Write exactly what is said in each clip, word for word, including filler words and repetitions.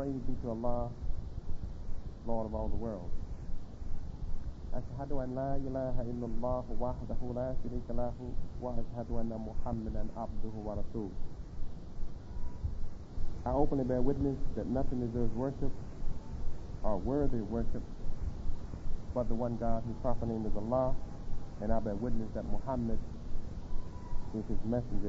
praise be to Allah, Lord of all the world. Ashhadu an la ilaha illallah wahdahu la sharika lahu wa ashhadu anna Muhammadan abduhu wa rasuluh. I openly bear witness that nothing deserves worship or worthy of worship but the one God whose proper name is Allah, and I bear witness that Muhammad is his messenger.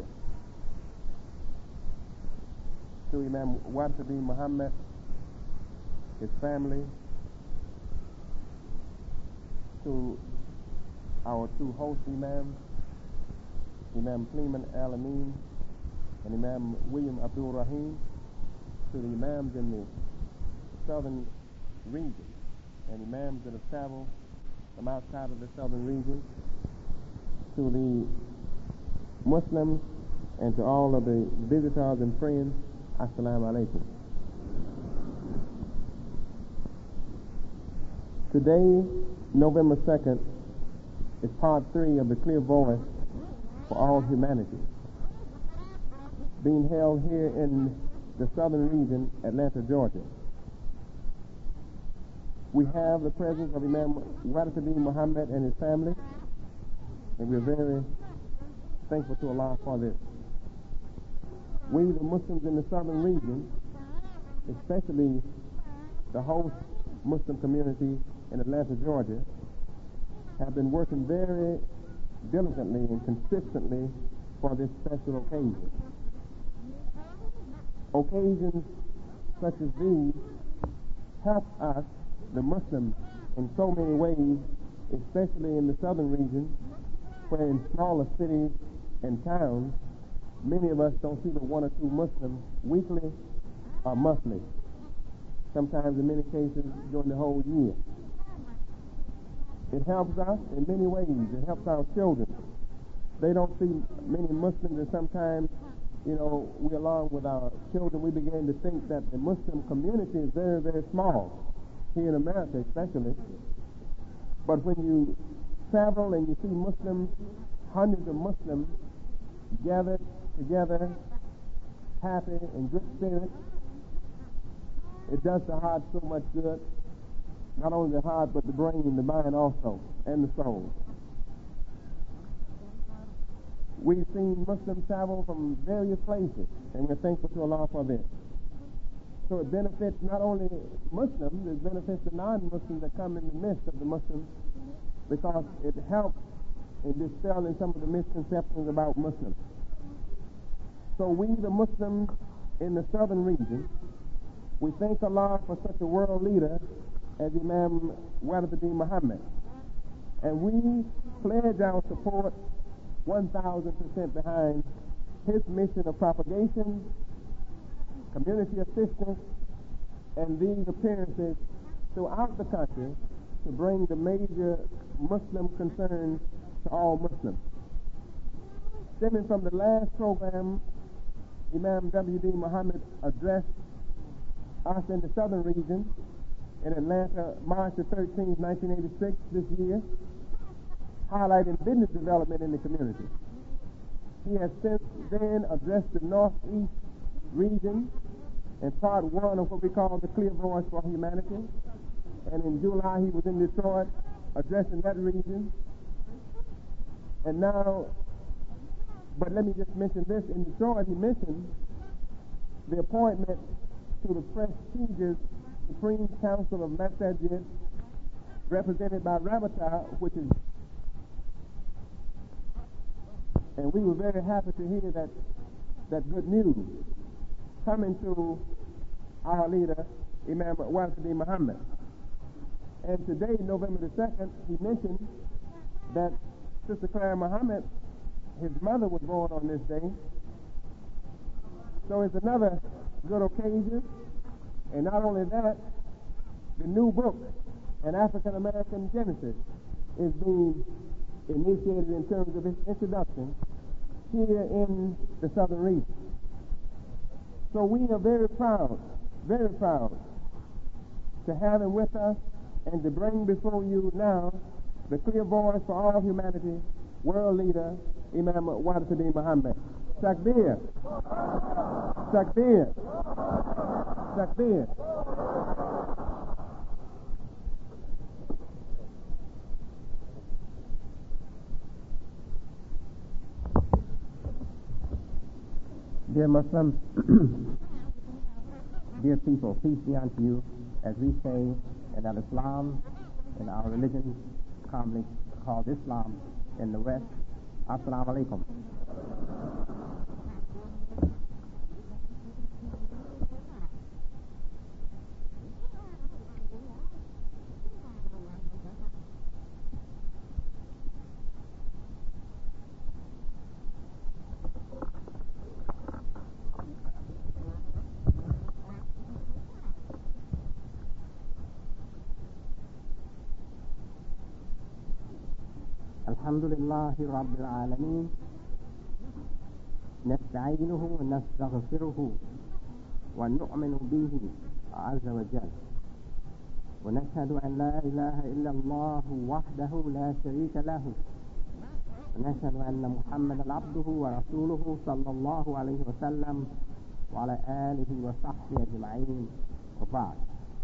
To Imam Warithuddin Muhammad, his family, to our two host imams, Imam Clement Al-Amin and Imam William Abdul Rahim, to the imams in the southern region and imams that have traveled from outside of the southern region, to the Muslims and to all of the visitors and friends, Assalamu alaikum. Today, November second, is part three of the Clear Voice for All Humanity, being held here in the southern region, Atlanta, Georgia. We have the presence of Imam Warithuddin Muhammad and his family, and we're very thankful to Allah for this. We, the Muslims in the southern region, especially the host Muslim community in Atlanta, Georgia, have been working very diligently and consistently for this special occasion. Occasions such as these help us, the Muslims, in so many ways, especially in the southern region, where in smaller cities and towns, many of us don't see but one or two Muslims weekly or monthly, sometimes in many cases during the whole year. It helps us in many ways. It helps our children. They don't see many Muslims, and sometimes, you know, we along with our children, we begin to think that the Muslim community is very, very small, here in America especially. But when you travel and you see Muslims, hundreds of Muslims gathered together, happy and good spirits, it does the heart so much good. Not only the heart, but the brain, the mind also, and the soul. We've seen Muslims travel from various places, and we're thankful to Allah for this. So it benefits not only Muslims, it benefits the non-Muslims that come in the midst of the Muslims, because it helps in dispelling some of the misconceptions about Muslims. So we, the Muslims in the southern region, we thank Allah for such a world leader as Imam Warithuddin Muhammad. And we pledge our support one thousand percent behind his mission of propagation, community assistance, and these appearances throughout the country to bring the major Muslim concerns to all Muslims. Stemming from the last program, Imam W D Muhammad addressed us in the southern region in Atlanta, March the thirteenth, nineteen eighty-six, this year, highlighting business development in the community. He has since then addressed the northeast region in part one of what we call the Clear Voice for Humanity. And in July he was in Detroit addressing that region. And now, but let me just mention this, in Detroit he mentioned the appointment to the prestigious Supreme Council of Masajid, represented by Rabata, which is, and we were very happy to hear that that good news coming to our leader, Imam Warithuddin Muhammad. And today, November the second, he mentioned that Sister Clara Muhammad, his mother, was born on this day. So it's another good occasion. And not only that, the new book, An African American Genesis, is being initiated in terms of its introduction here in the southern region. So we are very proud, very proud to have him with us and to bring before you now the Clear Voice for All Humanity world leader, Imam Warithuddin Muhammad. Takbir! Takbir! Takbir. Dear Muslims, dear people, peace be unto you, as we say in Al-Islam, in our religion, commonly called Islam in the West. Assalamu alaikum. الحمد لله رب العالمين نستعينه ونستغفره ونؤمن به عز وجل ونشهد أن لا إله إلا الله وحده لا شريك له ونشهد أن محمدا عبده ورسوله صلى الله عليه وسلم وعلى آله وصحبه أجمعين وبعد.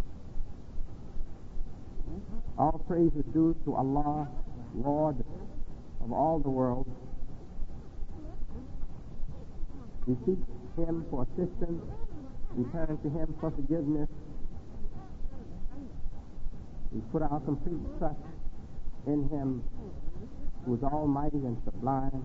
All praise is due to Allah, Lord of all the world. We seek Him for assistance. We turn to Him for forgiveness. We put our complete trust in Him, who is almighty and sublime.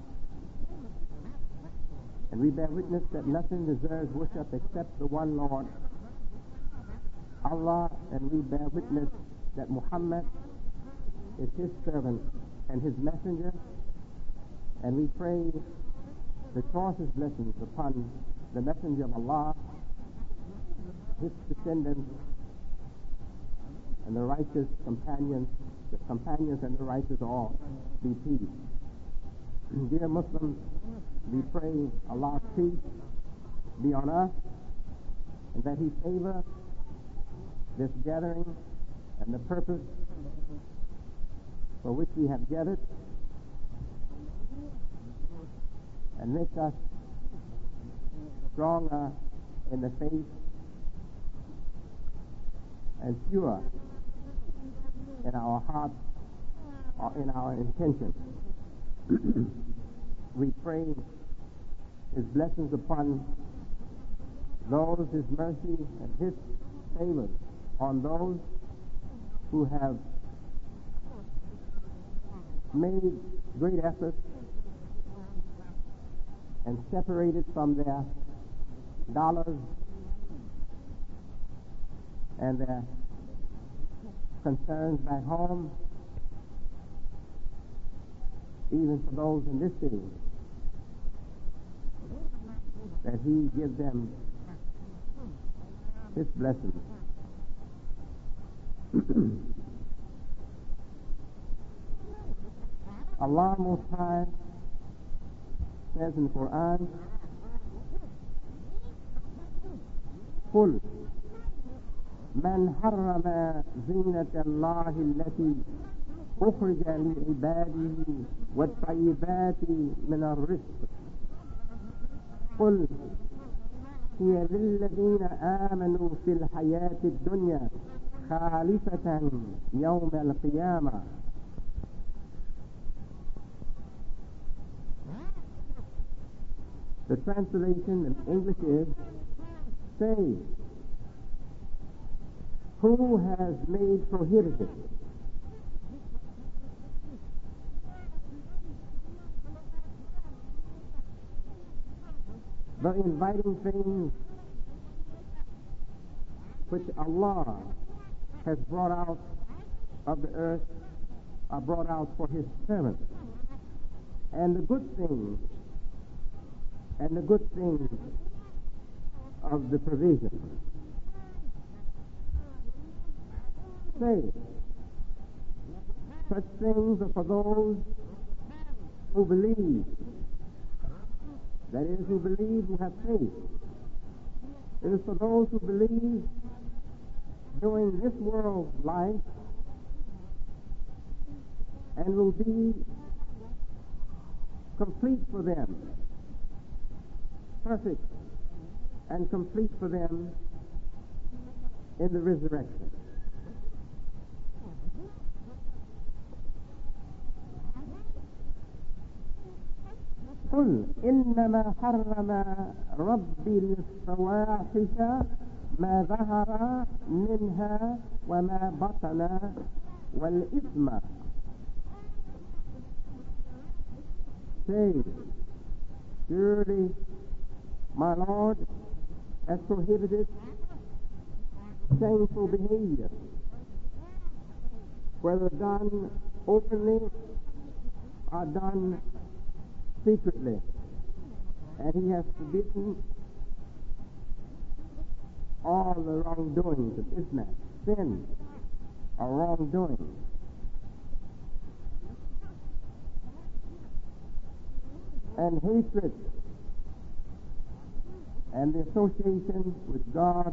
And we bear witness that nothing deserves worship except the one Lord, Allah, and we bear witness that Muhammad is His servant and His messenger, and we pray the choicest blessings upon the messenger of Allah, his descendants, and the righteous companions, the companions and the righteous all, be peace. Dear Muslims, we pray Allah's peace be on us, and that He favor this gathering and the purpose for which we have gathered, and make us stronger in the faith and pure in our hearts or in our intentions. We pray His blessings upon those, His mercy and His favors on those who have made great efforts and separated from their dollars and their concerns back home, even for those in this city, that He give them His blessings. Allah Most High says in the Quran, قل من حرم زينة الله التي أخرج لعباده والطيبات من الرزق قل هي للذين آمنوا في الحياة الدنيا خالصة يوم القيامة. The translation in English is, say, who has made prohibited the inviting things which Allah has brought out of the earth, are brought out for His servants, and the good things and the good things of the provision. Say, such things are for those who believe, that is, who believe, who have faith. It is for those who believe during this world's life and will be complete for them, perfect and complete for them in the resurrection. قل إنما حرم ربي الفواحش ما ظهر منها وما بطن والإثم. Say, surely my Lord has prohibited shameful behavior, whether done openly or done secretly, and he has forbidden all the wrongdoings of Islam, sin or wrongdoing. And hatred and the association with God,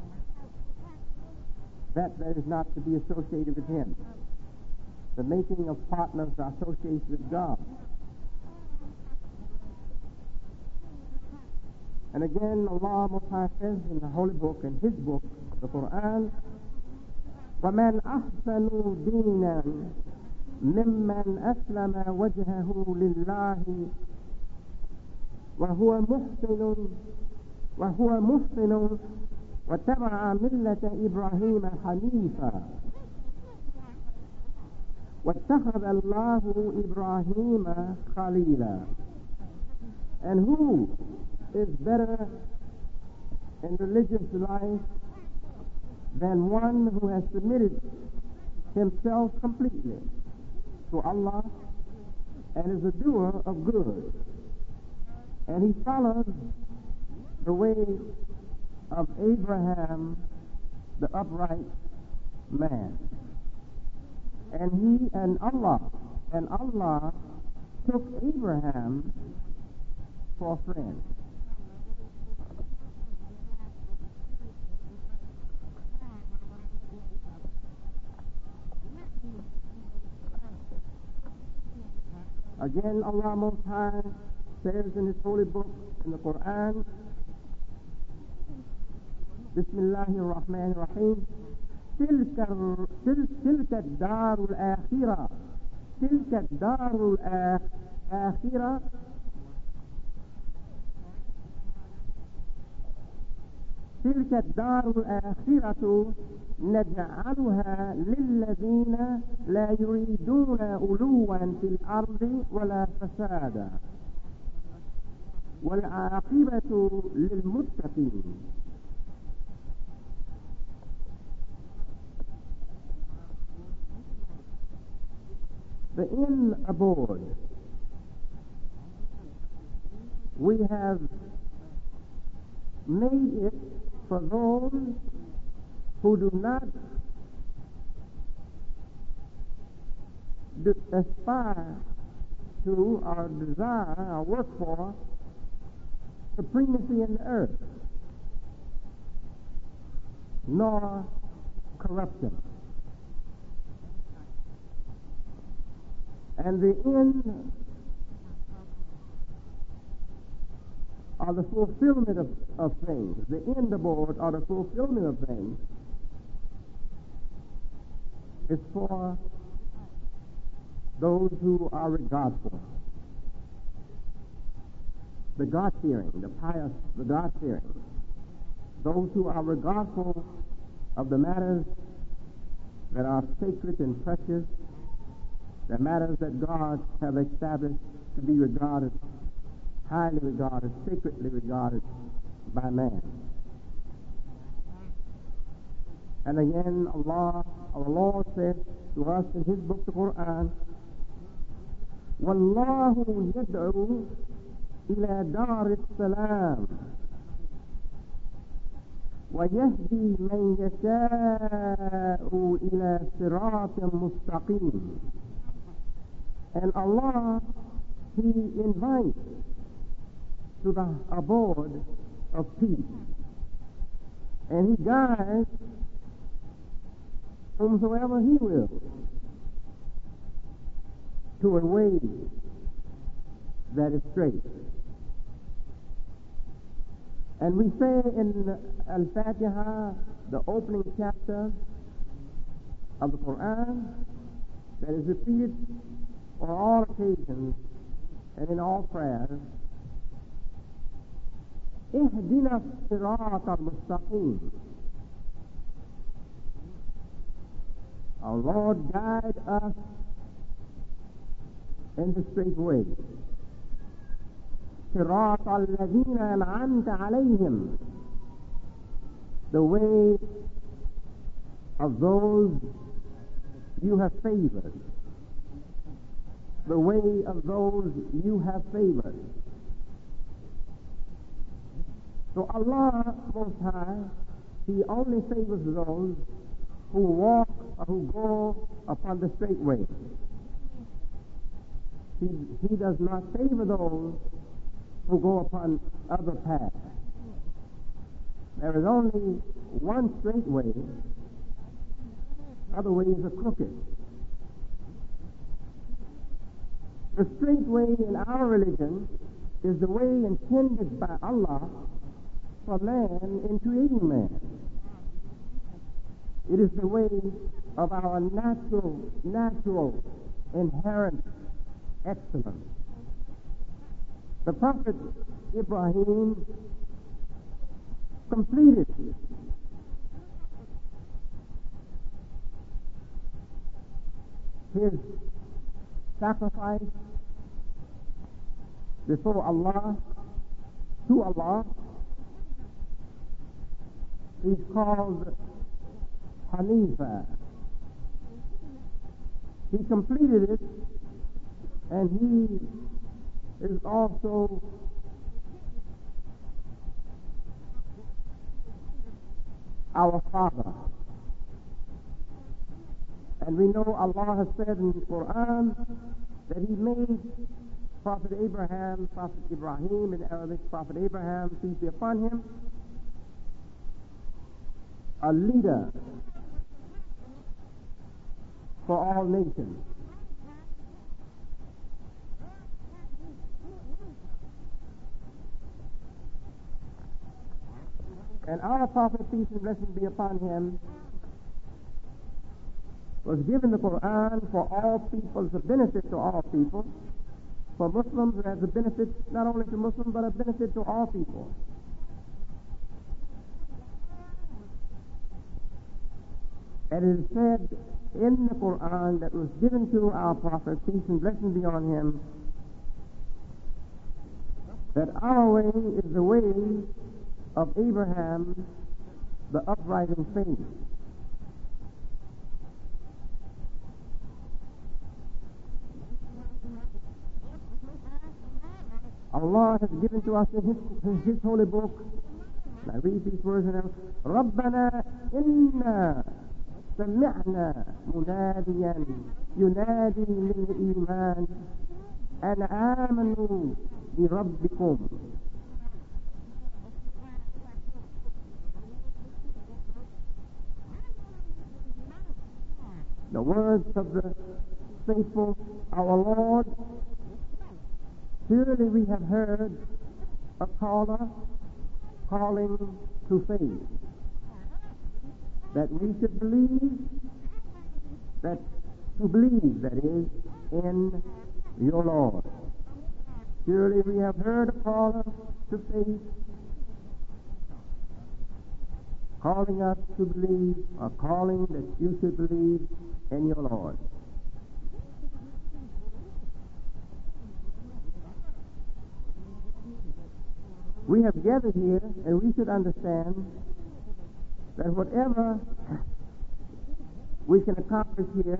that that is not to be associated with him. The making of partners or associated with God. And again, Allah Most High says in the Holy Book, in His book, the Quran, وَمَنْ أَحْسَنُ دِينًا مِمَّنْ أَسْلَمَ وَجْهَهُ لِلَّهِ وهو محسن وهو محسن واتبع ملة إبراهيم حنيفا واتخذ الله إبراهيم خليلا. And who is better in religious life than one who has submitted himself completely to Allah and is a doer of good? And he followed the way of Abraham, the upright man. And he and Allah, and Allah took Abraham for a friend. Again, Allah Most High says in His holy book, in the Quran, Bismillahir Rahmanir Rahim, تلك تلك الدار الآخرة تلك الدار الآخرة تلك الدار الآخرة نجعلها للذين لا يريدون علوا في الأرض ولا فسادا والعاقبة للمتقين. The inn abode, we have made it for those who do not aspire to or desire or work for supremacy in the earth, nor corruption. And the end or the fulfillment of, of things, the end aboard or the fulfillment of things is for those who are regardful. The God-fearing, the pious, the God-fearing. Those who are regardful of the matters that are sacred and precious, the matters that God have established to be regarded, highly regarded, sacredly regarded by man. And again, Allah, our Lord says to us in His book, the Quran, وَاللَّهُ يَدْعُو إِلَى دَارِ السَّلَامِ وَيَهْدِي مَنْ يَشَاءُ إِلَى صِرَاطٍ مُسْتَقِيمٍ. And Allah, He invites to the abode of peace, and He guides whomsoever He will to a way that is straight. And we say in Al-Fatiha the opening chapter of the Quran that is repeated on all occasions and in all prayers. اهدنا الصراط المستقيم. Our Lord, guide us in the straight way. صراط الذين أنعمت عليهم. The way of those you have favored. The way of those you have favored. So Allah Most High, He only favors those who walk or who go upon the straight way. He, he does not favor those who go upon other paths. There is only one straight way. Other ways are crooked. The straight way in our religion is the way intended by Allah for man in creating man. It is the way of our natural, natural, inherent excellence. The Prophet Ibrahim completed his sacrifice before Allah, to Allah. He's called Hanifa. He completed it, and he is also our Father. And we know Allah has said in the Quran that He made Prophet Abraham, Prophet Ibrahim in Arabic, Prophet Abraham, peace be upon him, a leader for all nations. And our Prophet, peace and blessings be upon him, was given the Quran for all people, as a benefit to all people, for Muslims as a benefit not only to Muslims but a benefit to all people. And it is said in the Quran that was given to our Prophet, peace and blessings be on him, that our way is the way of Abraham, the upright in faith. Allah has given to us in His, in His holy book, and I read these words now, رَبَّنَا إِنَّا سَمِعْنَا مُنَادِيًا يُنَادِي لِلْإِيمَانِ أَنْ آمَنُوا بِرَبِّكُمْ. The words of the faithful, our Lord, surely we have heard a caller calling to faith, that we should believe, that to believe, that is, in your Lord. Surely we have heard a caller to faith, calling us to believe, or calling that you should believe in your Lord. We have gathered here, and we should understand that whatever we can accomplish here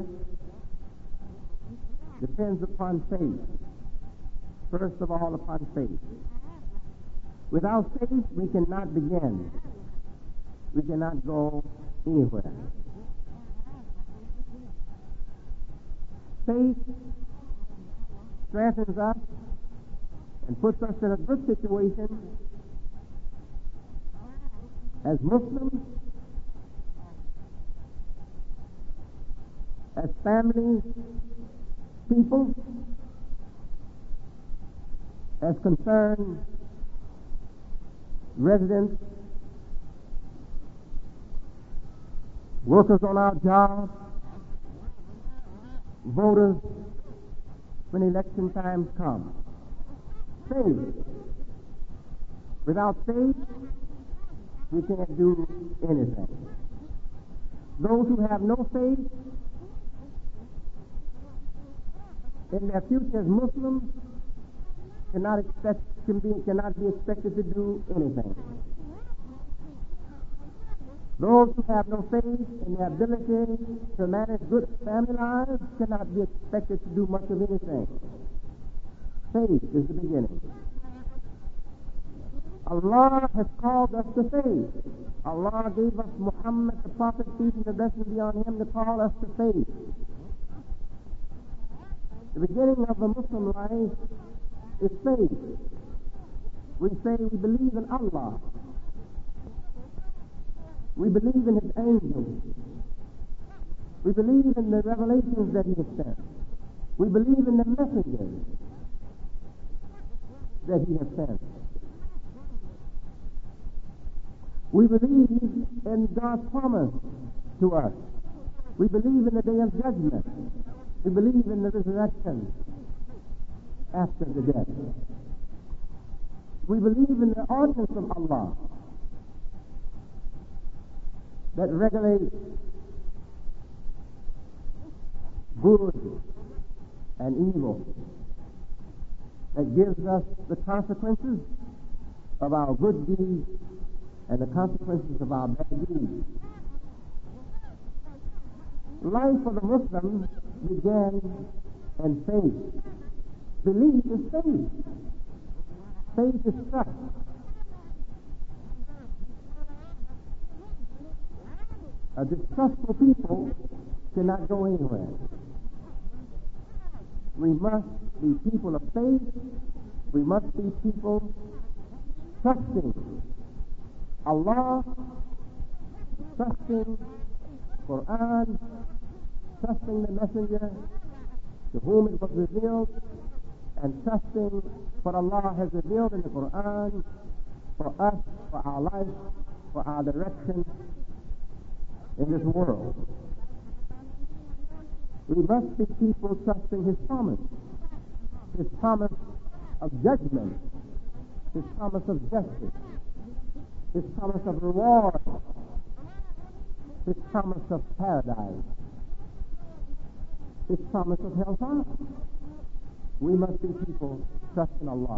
depends upon faith. First of all, upon faith. Without faith, we cannot begin. We cannot go anywhere. Faith strengthens us and puts us in a good situation as Muslims, as families, people, as concerned residents workers on our jobs, voters when election times come. Faith. Without faith, we can't do anything. Those who have no faith in their future as Muslims cannot expect can be, cannot be expected to do anything. Those who have no faith in their ability to manage good family lives cannot be expected to do much of anything. Faith is the beginning. Allah has called us to faith. Allah gave us Muhammad, the Prophet, peace and the blessing be on him, to call us to faith. The beginning of the Muslim life is faith. We say we believe in Allah. We believe in His angels. We believe in the revelations that He has sent. We believe in the messengers that He has sent. We believe in God's promise to us. We believe in the day of judgment. We believe in the resurrection after the death. We believe in the ordinance of Allah that regulates good and evil, that gives us the consequences of our good deeds and the consequences of our bad deeds. Life for the Muslim began in faith. Belief is faith. Faith is trust. A distrustful people cannot go anywhere. We must be people of faith. We must be people trusting Allah, trusting Quran, trusting the messenger to whom it was revealed, and trusting what Allah has revealed in the Quran for us, for our life, for our direction in this world. We must be people trusting His promise, His promise of judgment, His promise of justice, His promise of reward, His promise of paradise, His promise of hellfire. We must be people trusting Allah.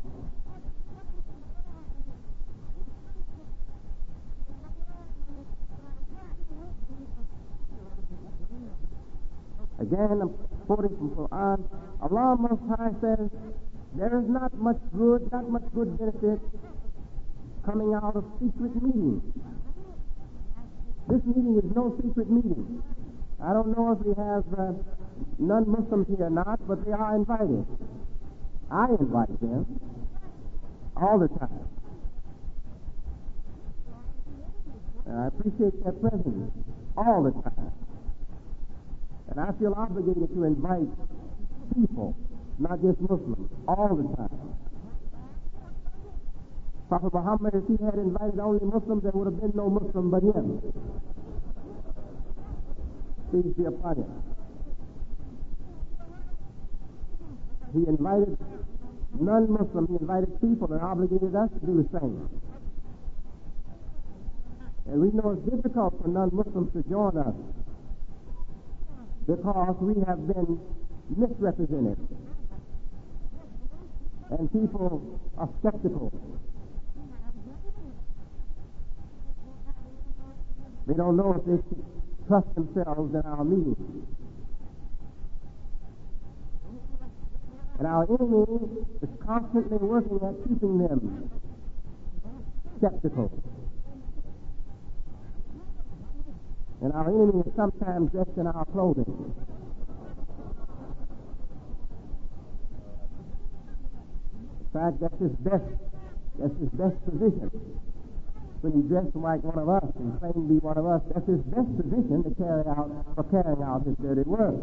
Again, I'm quoting from Quran. Allah Most High says, there is not much good, not much good benefit coming out of secret meetings. This meeting is no secret meeting. I don't know if we have uh, non-Muslims here or not, but they are invited. I invite them all the time. And I appreciate their presence all the time. And I feel obligated to invite people, not just Muslims, all the time. Prophet Muhammad, if he had invited only Muslims, there would have been no Muslim but him. Peace be upon him. He invited non-Muslims, he invited people and obligated us to do the same. And we know it's difficult for non-Muslims to join us because we have been misrepresented. And people are skeptical. They don't know if they should trust themselves in our meetings. And our enemy is constantly working at keeping them skeptical. And our enemy is sometimes dressed in our clothing. In fact, that's his best, that's his best position. When he dressed like one of us and claimed to be one of us, that's his best position to carry out, for carrying out his dirty work.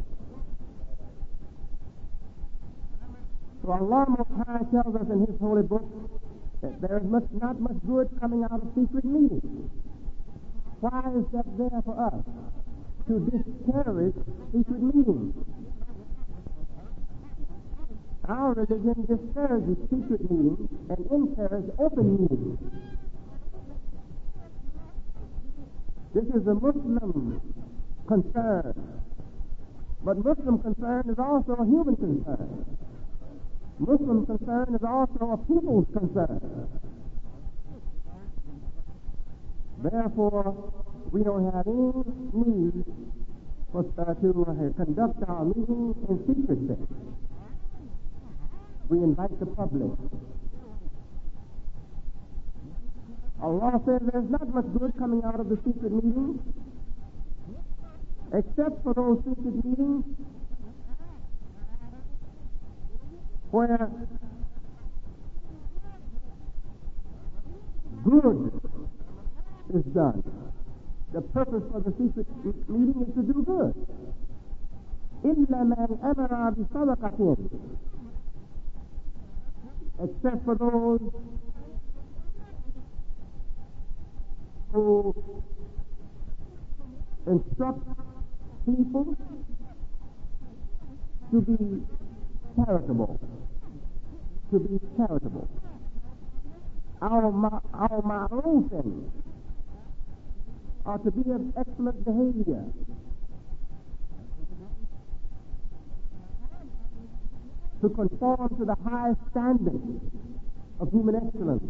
So Allah Most High tells us in His holy book that there is much, not much good coming out of secret meetings. Why is that there for us? To discourage secret meetings. Our religion discourages secret meetings and encourages open meetings. This is a Muslim concern. But Muslim concern is also a human concern. Muslim concern is also a people's concern. Therefore, we don't have any need for, uh, to uh, conduct our meeting in secrecy. We invite the public. Allah says there's not much good coming out of the secret meetings, except for those secret meetings where good is done. The purpose for the secret meeting is to do good. إِلَّا مَنْ أَمَرَ بِصَدَقَةٍ, except for those who instruct people to be charitable, to be charitable. Our ma- our ma'rufin are to be of excellent behavior. To conform to the highest standards of human excellence.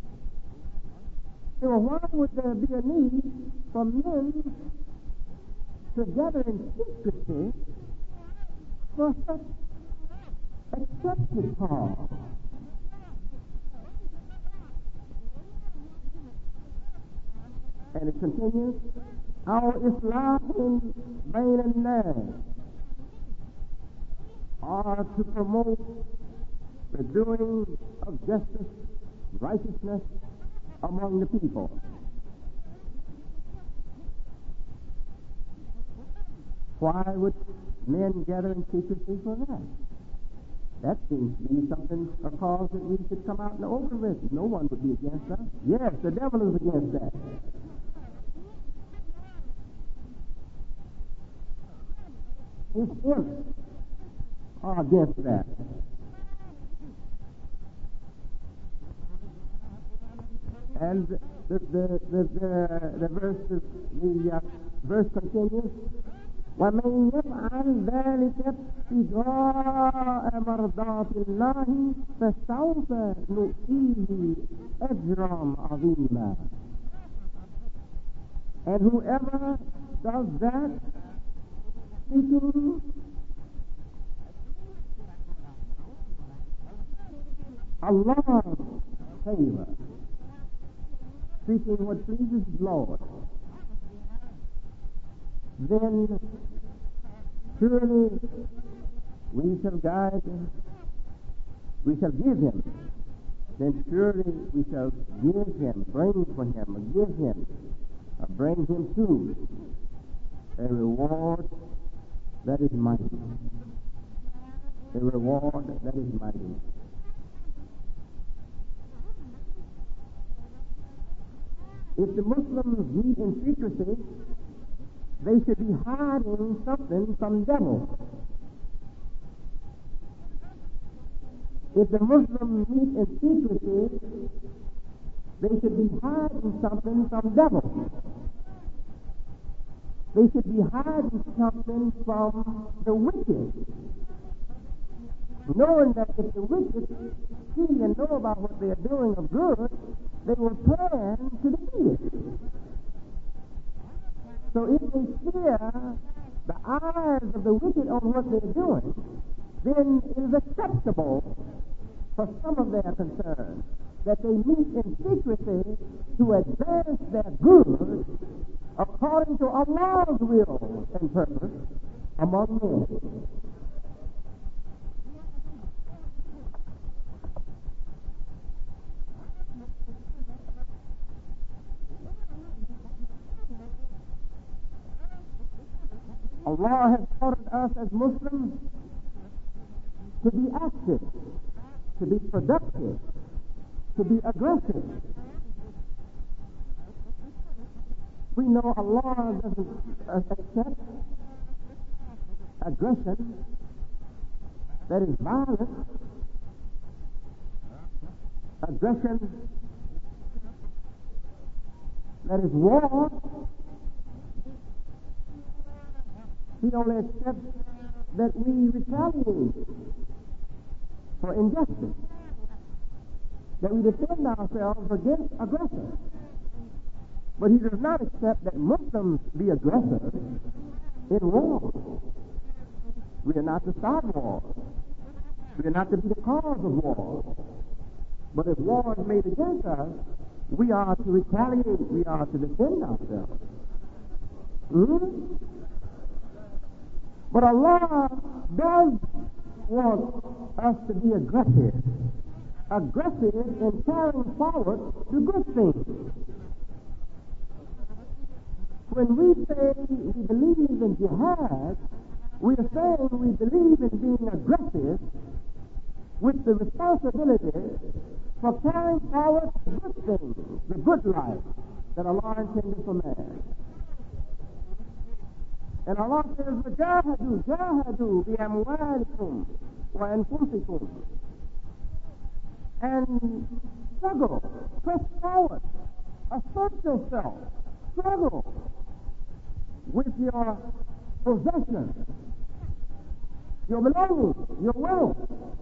So why would there be a need for men to gather in secrecy for such accepted cause? And it continues, our Islam bain an-nas are to promote the doing of justice, righteousness among the people. Why would men gather in secrecy for that? That seems to be something, a cause that we should come out in the open with. No one would be against that. Yes, the devil is against that. His imps are against that. And the the the the, the verse the uh, verse continues. ومن يفعل ذلك ابتغاء مرضات الله فسوف نؤتيه أجرا عظيما. And whoever does that, seeking Allah's favor, seeking what pleases the Lord, then surely we shall guide him, we shall give him, then surely we shall give him, bring for him, or give him, or bring him to a reward that is mighty. A reward that is mighty. If the Muslims meet in secrecy, they should be hiding something from devil. If the Muslims meet in secrecy, they should be hiding something from devil. They should be hiding something from the wicked, knowing that if the wicked see and know about what they are doing of good, they will plan to defeat it. So if they fear the eyes of the wicked on what they're doing, then it is acceptable for some of their concerns that they meet in secrecy to advance their good according to Allah's will and purpose among men. Allah has ordered us as Muslims to be active, to be productive, to be aggressive. We know Allah doesn't accept aggression that is violent, aggression that is war. He only accepts that we retaliate for injustice, that we defend ourselves against aggressors. But he does not accept that Muslims be aggressors in war. We are not to start war. We are not to be the cause of war. But if war is made against us, we are to retaliate. We are to defend ourselves. Hmm? But Allah does want us to be aggressive. Aggressive in carrying forward the good things. When we say we believe in jihad, we are saying we believe in being aggressive with the responsibility for carrying forward the good things, the good life that Allah intended for man. And Allah says, وَجَاهَدُوا جَاهَدُوا بِأَمْوَالِكُمْ وَأَنفُسِكُمْ. And struggle, press forward, assert yourself, struggle with your possessions, your belongings, your wealth,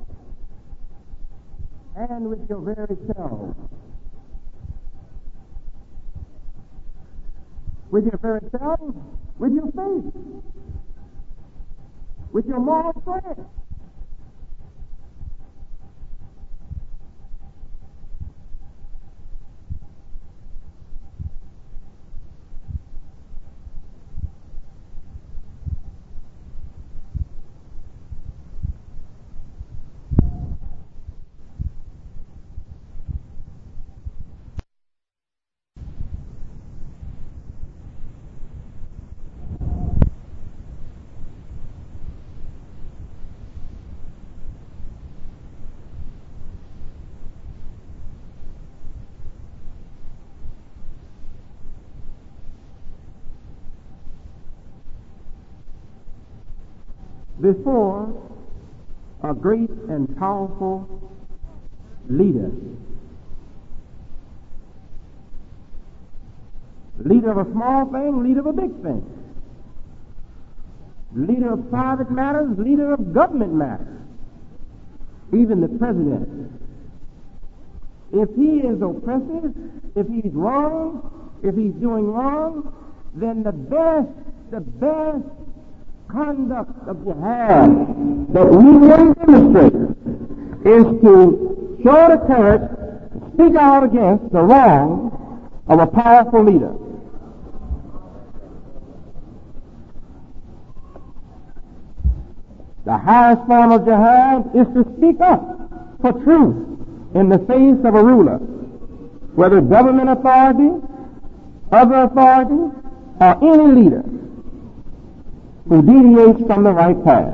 and with your very selves. With your very selves, with your faith, with your moral strength. Before a great and powerful leader, leader of a small thing, leader of a big thing, leader of private matters, leader of government matters, even the president, if he is oppressive, if he's wrong, if he's doing wrong, then the best, the best conduct of jihad that we will demonstrate is to show the courage, speak out against the wrong of a powerful leader. The highest form of jihad is to speak up for truth in the face of a ruler, whether government authority, other authority, or any leader who deviates from the right path.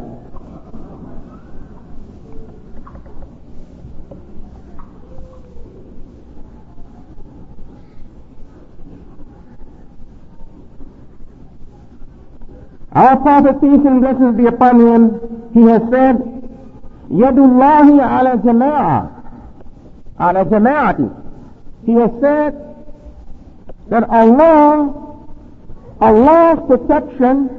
Our Prophet, peace and blessings be upon him, he has said, Yadullahi ala jama'ah, ala jama'ati. He has said that Allah, Allah's protection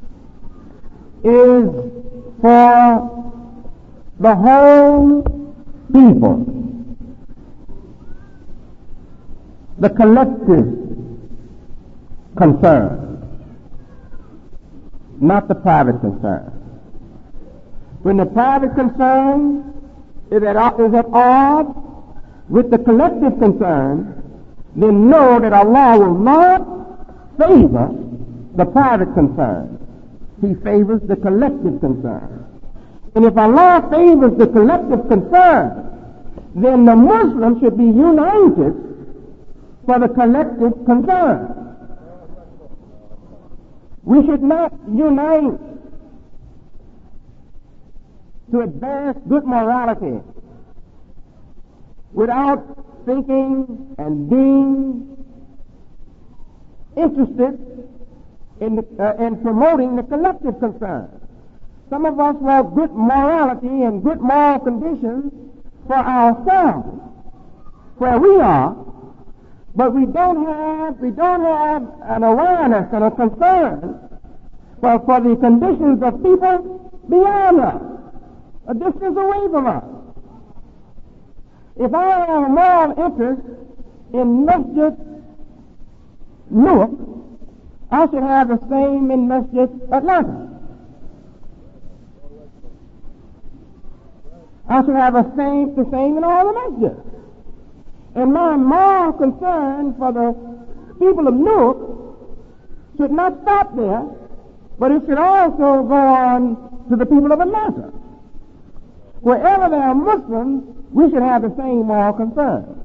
is for the whole people, the collective concern, not the private concern. When the private concern is at, is at odds with the collective concern, then know that Allah will not favor the private concern. He favors the collective concern. And if Allah favors the collective concern, then the Muslims should be united for the collective concern. We should not unite to advance good morality without thinking and being interested in, the, uh, in promoting the collective concern. Some of us want good morality and good moral conditions for ourselves, where we are, but we don't have we don't have an awareness and a concern for, for the conditions of people beyond us, a distance away from us. If I have a moral interest in Masjid Newark, I should have the same in Masjid Atlanta. I should have the same, the same in all the masjids. And my moral concern for the people of Newark should not stop there, but it should also go on to the people of Atlanta. Wherever there are Muslims, we should have the same moral concern.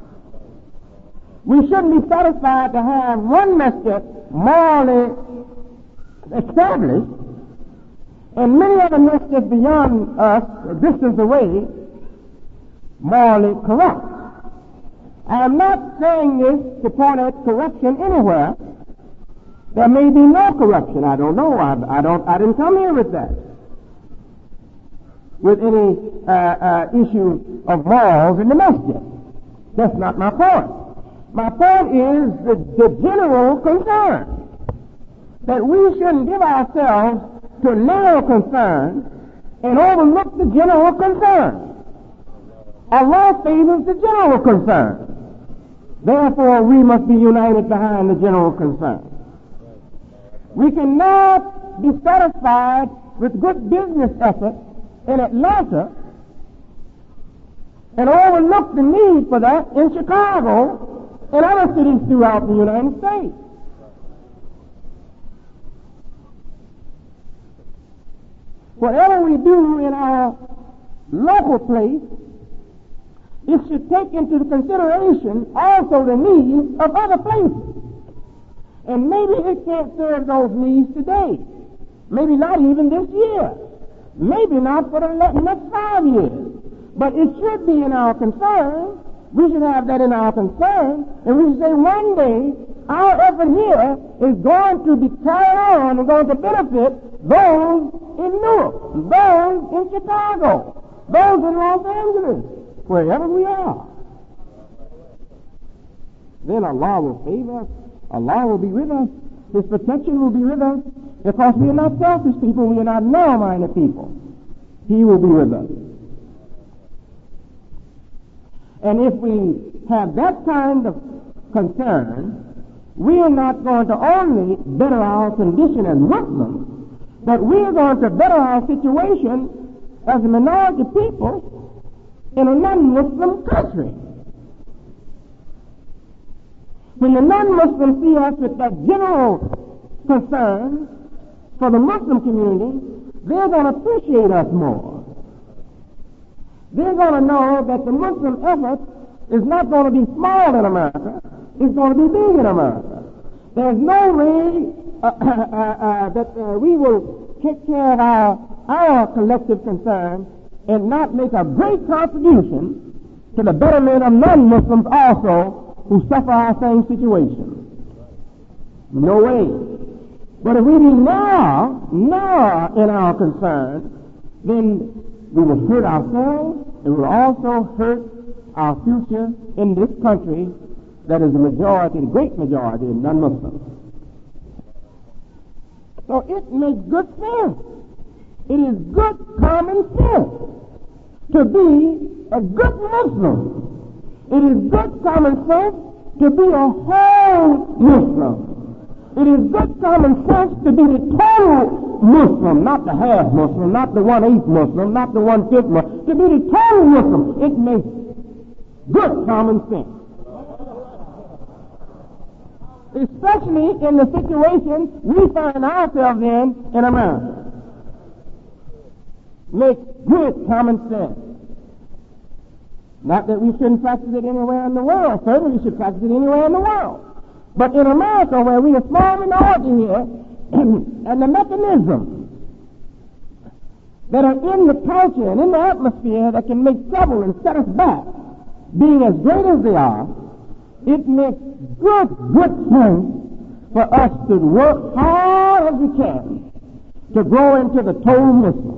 We shouldn't be satisfied to have one masjid morally established and many other masjids beyond us, a distance away, morally corrupt. I am not saying this to point out corruption anywhere. There may be no corruption. I don't know. I, I don't. I didn't come here with that, with any uh, uh, issue of morals in the masjid. That's not my point. My point is the, the general concern that we shouldn't give ourselves to narrow concern and overlook the general concern. Allah favors the general concern. Therefore, we must be united behind the general concern. We cannot be satisfied with good business effort in Atlanta and overlook the need for that in Chicago and other cities throughout the United States. Whatever we do in our local place, it should take into consideration also the needs of other places. And maybe it can't serve those needs today. Maybe not even this year. Maybe not for the next five years. But it should be in our concern. We should have that in our concern. And we should say one day our effort here is going to be carried on and going to benefit those in Newark, those in Chicago, those in Los Angeles, wherever we are. Then Allah will favor us. Allah will be with us. His protection will be with us. Because we are not selfish people. We are not narrow-minded people. He will be with us. And if we have that kind of concern, we are not going to only better our condition as Muslims, but we are going to better our situation as a minority people in a non-Muslim country. When the non-Muslims see us with that general concern for the Muslim community, they're going to appreciate us more. They're going to know that the Muslim effort is not going to be small in America, it's going to be big in America. There's no way uh, uh, uh, that uh, we will take care of our, our collective concern and not make a great contribution to the betterment of non-Muslims also who suffer our same situation. No way. But if we be narrow, narrow in our concern, then we will hurt ourselves and will also hurt our future in this country that is the majority, the great majority of non-Muslims. So it makes good sense. It is good common sense to be a good Muslim. It is good common sense to be a whole Muslim. It is good common sense to be the total Muslim, not the half Muslim, not the one-eighth Muslim, not the one-fifth Muslim. To be the total Muslim, it makes good common sense. Especially in the situation we find ourselves in in America. Makes good common sense. Not that we shouldn't practice it anywhere in the world. Certainly we should practice it anywhere in the world. But in America, where we are a small minority here, and the mechanisms that are in the culture and in the atmosphere that can make trouble and set us back, being as great as they are, it makes good, good sense for us to work hard as we can to grow into the total Muslim.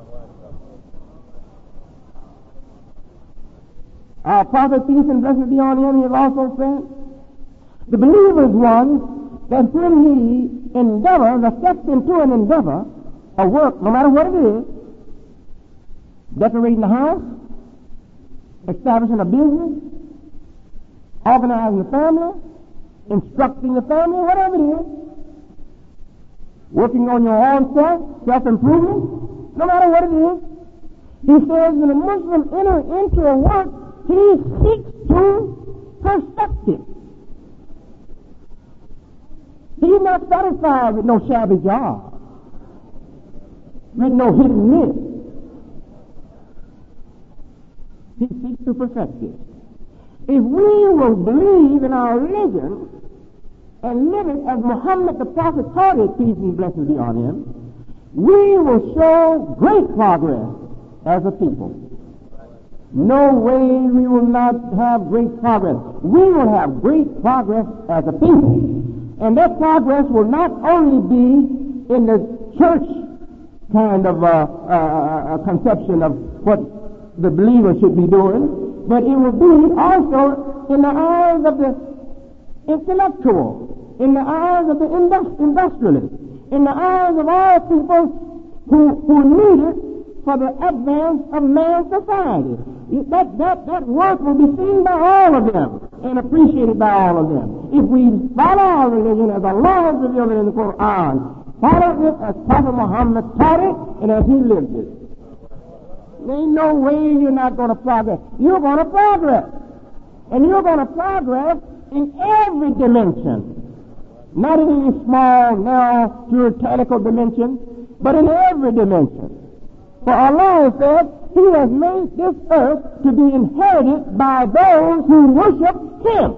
Our prophet, peace and blessings be on him, has also said, the believer is one that when he endeavors or steps into an endeavor, a work, no matter what it is, decorating the house, establishing a business, organizing the family, instructing the family, whatever it is, working on your own self, self-improvement, no matter what it is, he says when a Muslim enters into a work, he seeks to perfect it. He's not satisfied with no shabby job, with no hit and miss. He seeks to perfect it. If we will believe in our religion and live it as Muhammad the Prophet taught it, peace and blessings be on him, we will show great progress as a people. No way we will not have great progress. We will have great progress as a people. And that progress will not only be in the church kind of uh, uh, conception of what the believer should be doing, but it will be also in the eyes of the intellectual, in the eyes of the industri- industrialist, in the eyes of all people who, who need it for the advance of man's society. That, that, that work will be seen by all of them and appreciated by all of them. If we follow our religion as Allah has revealed it in the Quran, follow it as Prophet Muhammad taught it and as he lived it. There ain't no way you're not going to progress. You're going to progress. And you're going to progress in every dimension. Not in any small, narrow, puritanical dimension, but in every dimension. For Allah said, He has made this earth to be inherited by those who worship Him.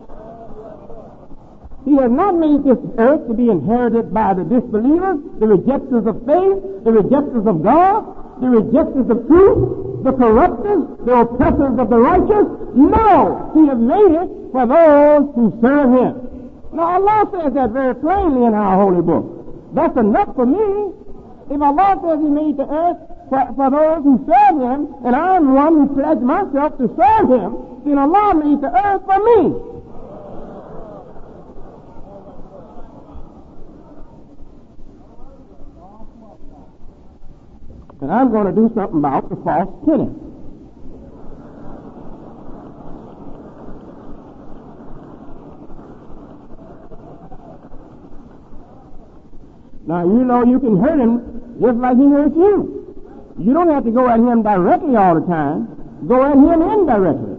He has not made this earth to be inherited by the disbelievers, the rejectors of faith, the rejectors of God, the rejectors of truth, the corruptors, the oppressors of the righteous. No! He has made it for those who serve Him. Now Allah says that very plainly in our holy book. That's enough for me. If Allah says He made the earth for, for those who serve Him, and I'm one who pledged myself to serve Him, then Allah made the earth for me. And I'm going to do something about the false tenant. Now, you know you can hurt him just like he hurts you. You don't have to go at him directly all the time. Go at him indirectly.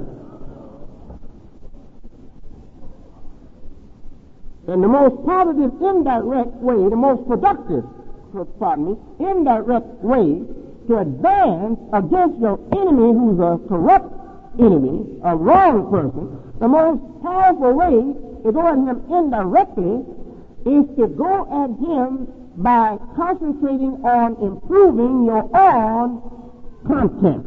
And the most positive indirect way, the most productive, pardon me, indirect way to advance against your enemy who's a corrupt enemy, a wrong person, the most powerful way to go at him indirectly is to go at him by concentrating on improving your own content.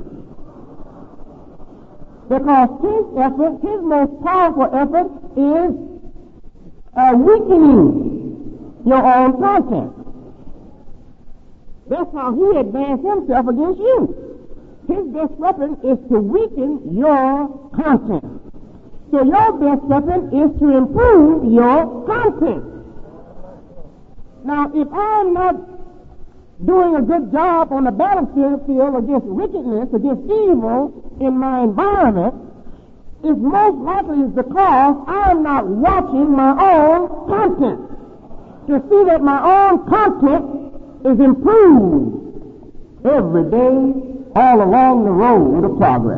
Because his effort, his most powerful effort is uh, weakening your own content. That's how he advanced himself against you. His best weapon is to weaken your content. So your best weapon is to improve your content. Now, if I'm not doing a good job on the battlefield against wickedness, against evil in my environment, it's most likely because I'm not watching my own content to see that my own content is improved every day all along the road of progress.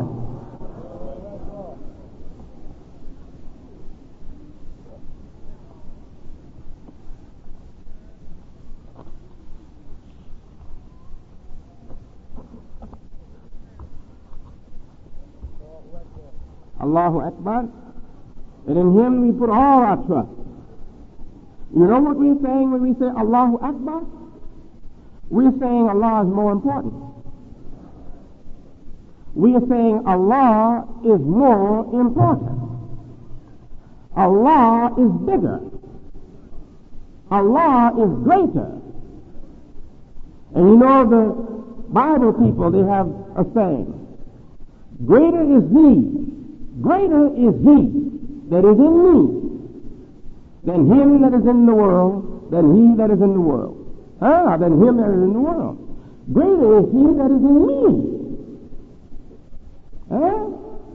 Allahu Akbar. And in Him we put all our trust. You know what we're saying when we say Allahu Akbar? We're saying Allah is more important. We are saying Allah is more important. Allah is bigger. Allah is greater. And you know the Bible people, they have a saying, greater is he, greater is he that is in me than him that is in the world, than he that is in the world. Ah, than him that is in the world. Greater is he that is in me. Huh?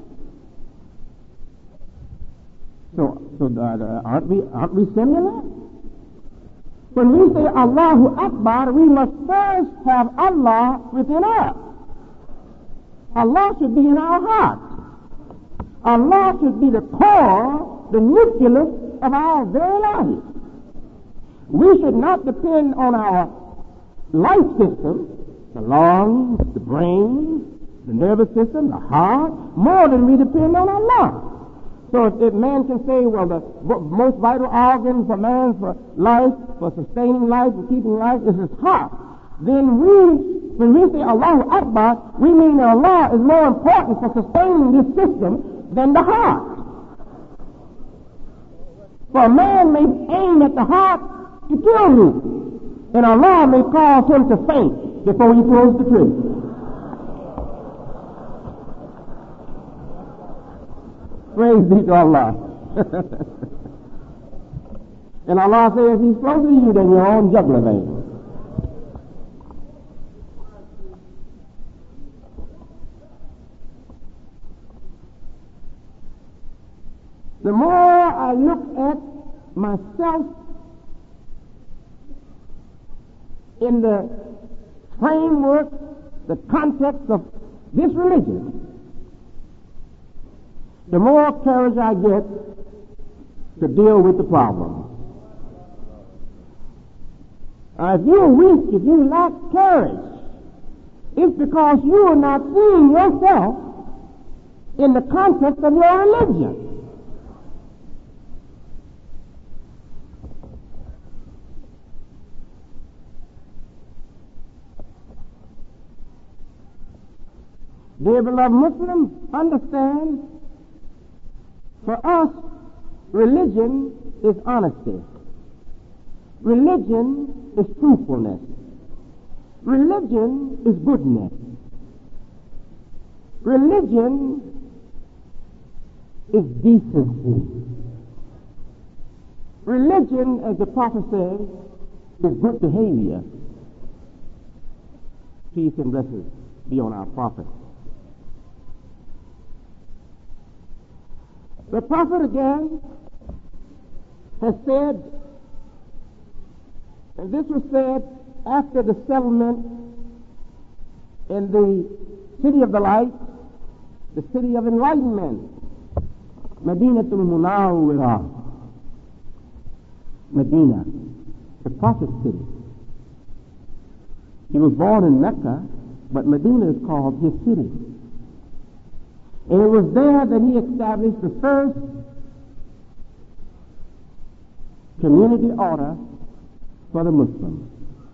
So, so uh, aren't we aren't we similar? When we say Allahu Akbar, we must first have Allah within us. Allah should be in our hearts. Allah should be the core, the nucleus of our very life. We should not depend on our life system, the lungs, the brain, the nervous system, the heart, more than we depend on Allah. So if, if man can say, well, the most vital organ for man, for life, for sustaining life, for keeping life, is his heart, then we, when we say Allahu Akbar, we mean that Allah is more important for sustaining this system than the heart. For a man may aim at the heart to kill you, and Allah may cause him to faint before he pulls the trigger. Praise be to Allah. And Allah says he's closer to you than your own jugular vein. The more I look at myself in the framework, the context of this religion, the more courage I get to deal with the problem. Uh, if you're weak, if you lack courage, it's because you are not seeing yourself in the context of your religion. Dear beloved Muslims, understand, for us, religion is honesty. Religion is truthfulness. Religion is goodness. Religion is decency. Religion, as the prophet says, is good behavior. Peace and blessings be on our prophet. The prophet again has said, and this was said after the settlement in the city of the light, the city of enlightenment, Madinatul Munawwara, Medina, the prophet's city. He was born in Mecca, but Medina is called his city. And it was there that he established the first community order for the Muslims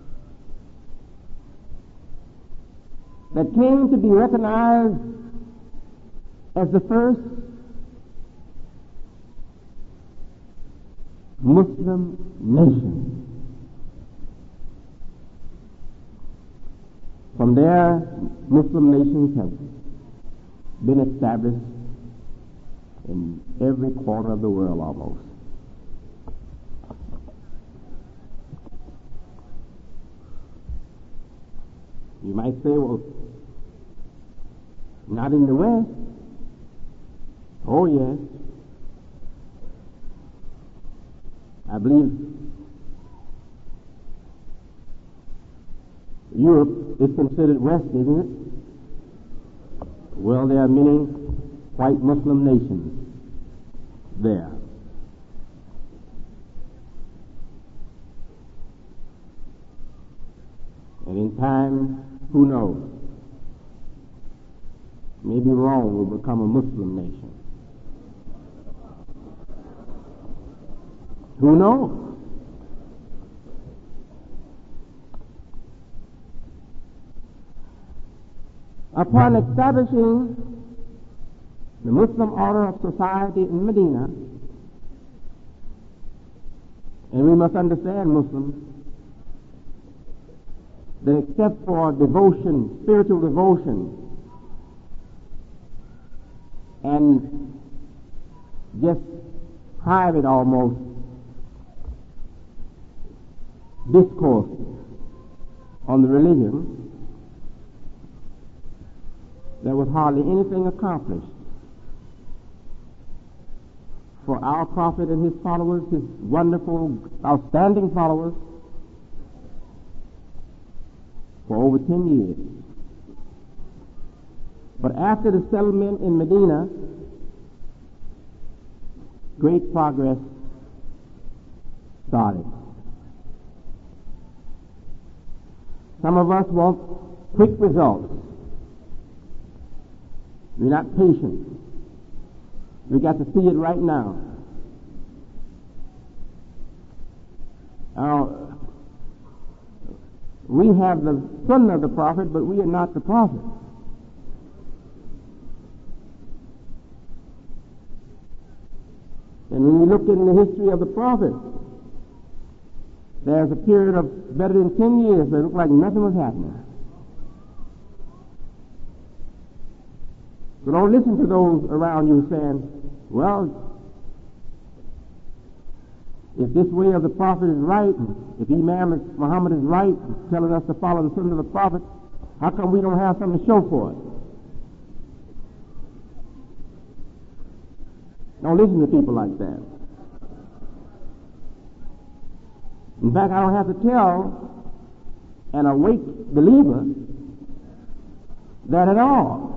that came to be recognized as the first Muslim nation. From there, Muslim nations have been established in every corner of the world almost. You might say, well, not in the West. Oh, yes. I believe Europe is considered West, isn't it? Well, there are many white Muslim nations there. And in time, who knows? Maybe Rome will become a Muslim nation. Who knows? Upon establishing the Muslim order of society in Medina, And we must understand, Muslims, that except for devotion, spiritual devotion, and just private almost discourse on the religion, there was hardly anything accomplished for our prophet and his followers, his wonderful, outstanding followers, for over ten years. But after the settlement in Medina, great progress started. Some of us want quick results. We're not patient. We got to see it right now. Now, we have the sunnah of the prophet, but we are not the prophet. And when we look in the history of the prophet, there's a period of better than ten years where it looked like nothing was happening. So don't listen to those around you saying, well, if this way of the prophet is right, if Imam Muhammad is right, telling us to follow the sunnah of the prophet, how come we don't have something to show for it? Don't listen to people like that. In fact, I don't have to tell an awake believer that at all.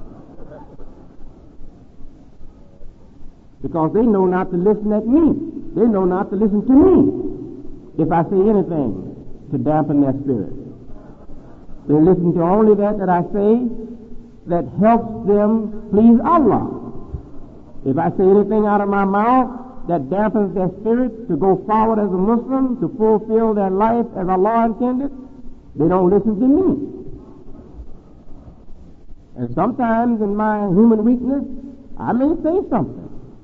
Because they know not to listen at me. They know not to listen to me if I say anything to dampen their spirit. They listen to only that that I say that helps them please Allah. If I say anything out of my mouth that dampens their spirit to go forward as a Muslim, to fulfill their life as Allah intended, they don't listen to me. And sometimes in my human weakness, I may say something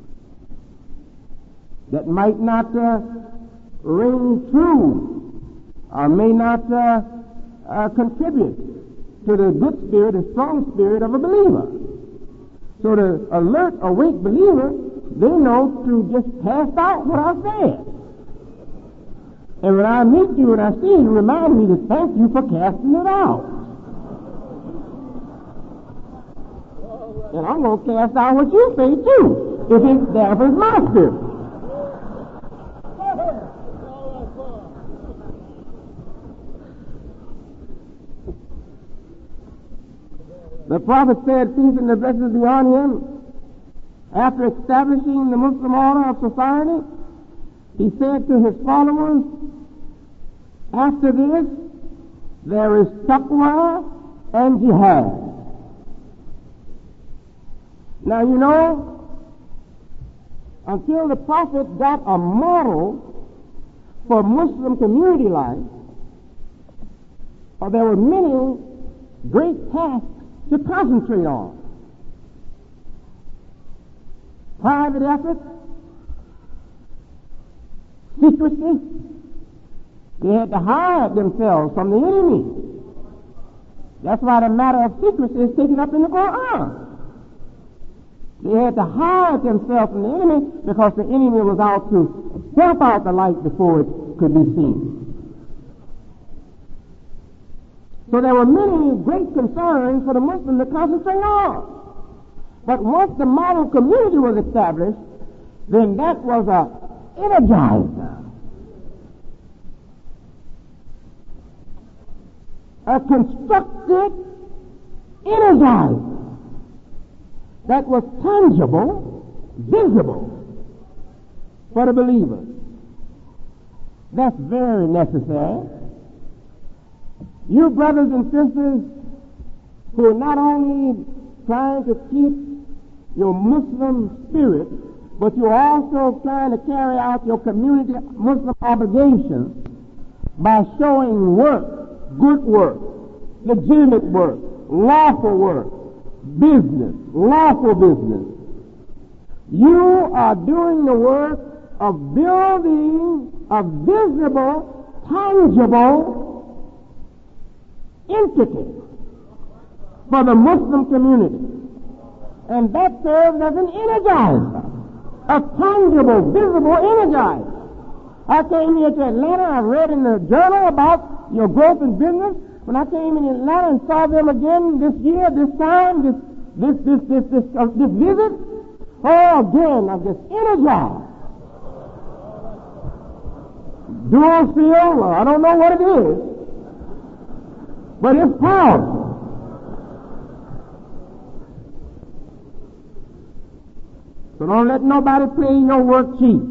that might not uh, ring true or may not uh, uh, contribute to the good spirit and strong spirit of a believer. So the alert, awake believer, they know to just cast out what I said. And when I meet you and I see you, remind me to thank you for casting it out. And I'm going to cast out what you say too, if it dampens my spirit. The Prophet said, peace and the blessings be on him, after establishing the Muslim order of society, he said to his followers, after this, there is taqwa and jihad. Now, you know, until the Prophet got a model for Muslim community life, there were many great tasks to concentrate on. Private effort, secrecy. They had to hide themselves from the enemy. That's why the matter of secrecy is taken up in the Quran. They had to hide themselves from the enemy because the enemy was out to stamp out the light before it could be seen. So there were many great concerns for the Muslim to concentrate on. But once the model community was established, then that was a energizer, a constructed energizer that was tangible, visible for the believers. That's very necessary. You brothers and sisters who are not only trying to keep your Muslim spirit, but you're also trying to carry out your community Muslim obligations by showing work, good work, legitimate work, lawful work, business, lawful business. You are doing the work of building a visible, tangible entity for the Muslim community. And that serves as an energizer, a tangible, visible energizer. I came here to Atlanta, I read in the journal about your growth in business. When I came in Atlanta and saw them again this year, this time, this this this this this, uh, this visit, oh, again, I'm just energized. Dual seal, I don't know what it is, but it's powerful. So don't let nobody play your work cheap.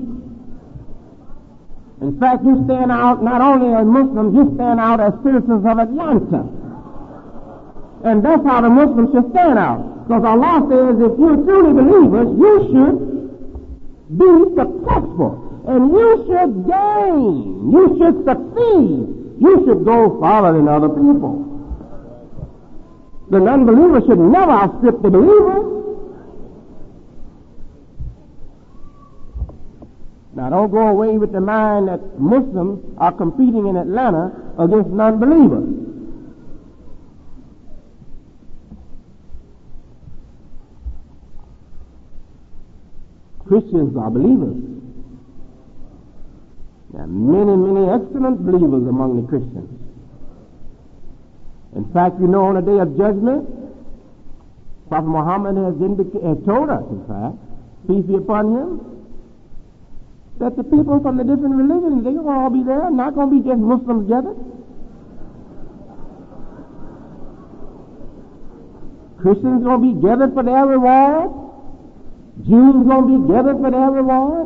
In fact, you stand out not only as Muslims, you stand out as citizens of Atlanta. And that's how the Muslims should stand out. Because Allah says if you're truly believers, you should be successful. And you should gain. You should succeed. You should go farther than other people. The unbeliever should never outstrip the believer. Now, don't go away with the mind that Muslims are competing in Atlanta against non-believers. Christians are believers. There are many, many excellent believers among the Christians. In fact, you know, on the day of judgment, Prophet Muhammad has, indica- has told us, in fact, peace be upon him, that the people from the different religions, they will all be there, not going to be just Muslims gathered. Christians going to be gathered for their reward. Jews going to be gathered for their reward.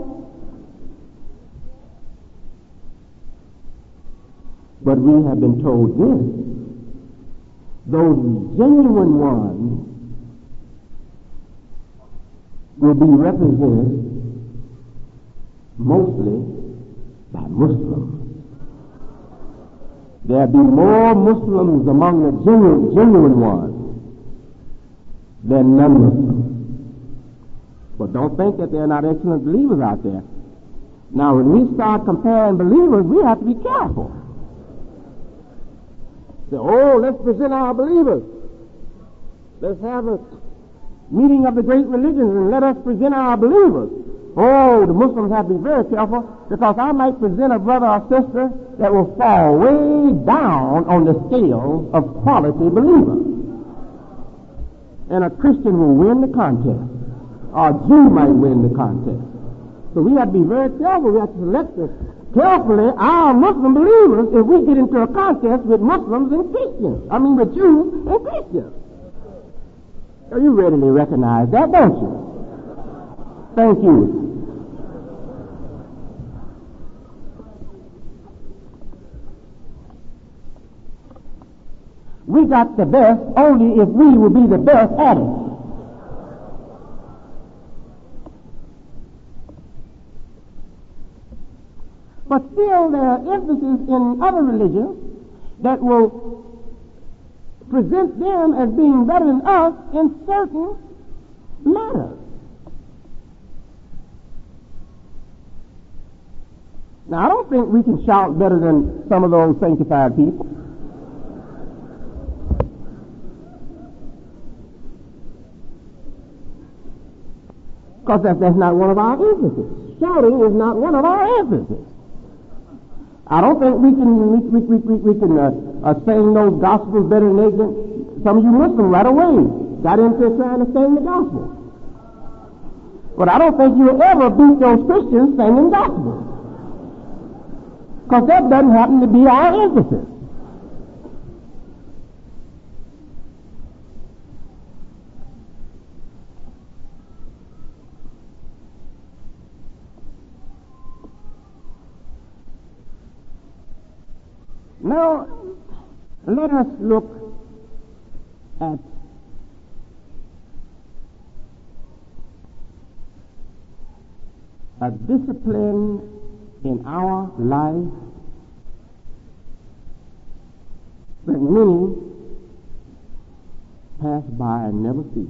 But we have been told this: those genuine ones will be represented mostly by Muslims. There'll be more Muslims among the genuine, genuine ones than non-Muslims. But don't think that there are not excellent believers out there. Now, when we start comparing believers, we have to be careful. Say, oh, let's present our believers. Let's have a meeting of the great religions and let us present our believers. Oh, the Muslims have to be very careful, because I might present a brother or sister that will fall way down on the scale of quality believer. And a Christian will win the contest, or a Jew might win the contest. So we have to be very careful. We have to select carefully our Muslim believers if we get into a contest with Muslims and Christians. I mean with Jews and Christians. So you readily recognize that, don't you? Thank you. We got the best only if we will be the best at it. But still there are emphases in other religions that will present them as being better than us in certain matters. Now, I don't think we can shout better than some of those sanctified people. Because that's, that's not one of our emphasis. Shouting is not one of our emphasis. I don't think we can we, we, we, we, we can uh, uh, sing those gospels better than they can. Some of you Muslims right away got into trying to sing the gospel. But I don't think you'll ever beat those Christians singing gospels. Because that doesn't happen to be our emphasis. Now, let us look at a discipline in our life that many pass by and never see,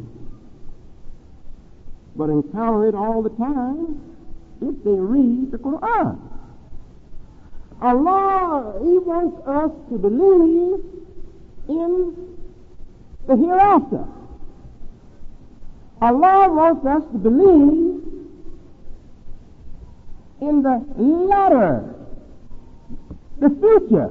but encounter it all the time if they read the Quran. Allah, He wants us to believe in the hereafter. Allah wants us to believe in the latter, the future,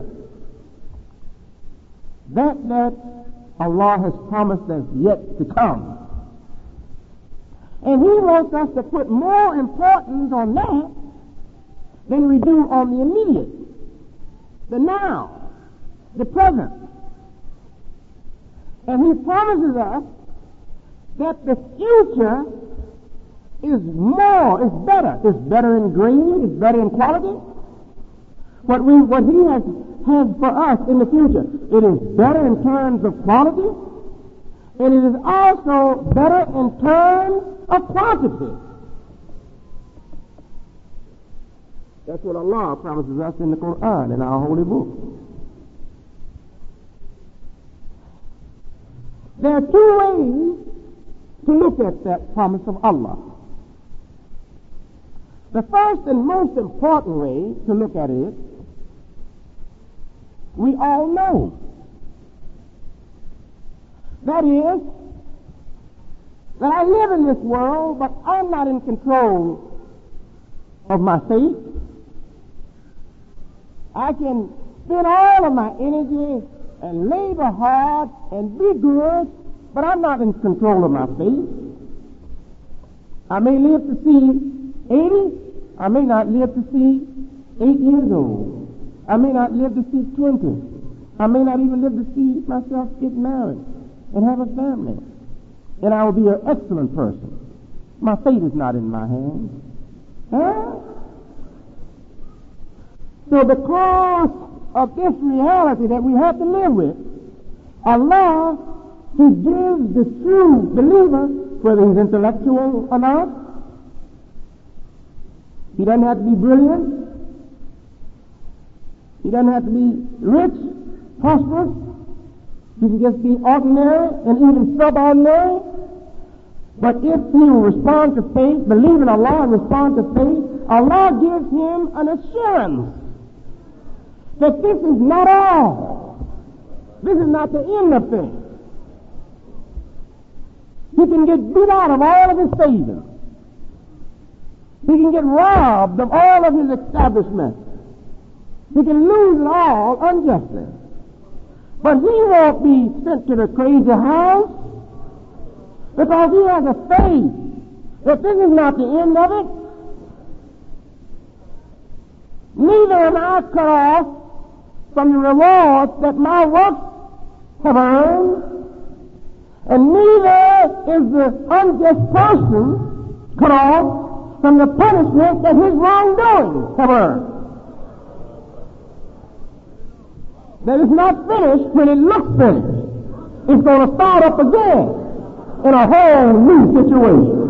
that that Allah has promised us yet to come. And He wants us to put more importance on that than we do on the immediate, the now, the present. And He promises us that the future is more, is better. It's better in green, it's better in quality. What we, what He has, has for us in the future, it is better in terms of quality, and it is also better in terms of quantity. That's what Allah promises us in the Quran, in our holy book. There are two ways to look at that promise of Allah. The first and most important way to look at it, we all know. That is, that I live in this world, but I'm not in control of my fate. I can spend all of my energy and labor hard and be good, but I'm not in control of my fate. I may live to see eighty, I may not live to see eight years old. I may not live to see twenty. I may not even live to see myself get married and have a family. And I will be an excellent person. My fate is not in my hands. Huh? So because of this reality that we have to live with, Allah, He gives the true believer, whether he's intellectual or not, he doesn't have to be brilliant, he doesn't have to be rich, prosperous, he can just be ordinary and even subordinary. But if he will respond to faith, believe in Allah and respond to faith, Allah gives him an assurance that this is not all. This is not the end of things. He can get beat out of all of his savings. He can get robbed of all of his establishments. He can lose it all unjustly. But he won't be sent to the crazy house because he has a faith that this is not the end of it. Neither am I cut off from the rewards that my works have earned, and neither is the unjust person cut off from the punishment that his wrongdoings have earned. That is not finished when it looks finished. It's going to start up again in a whole new situation.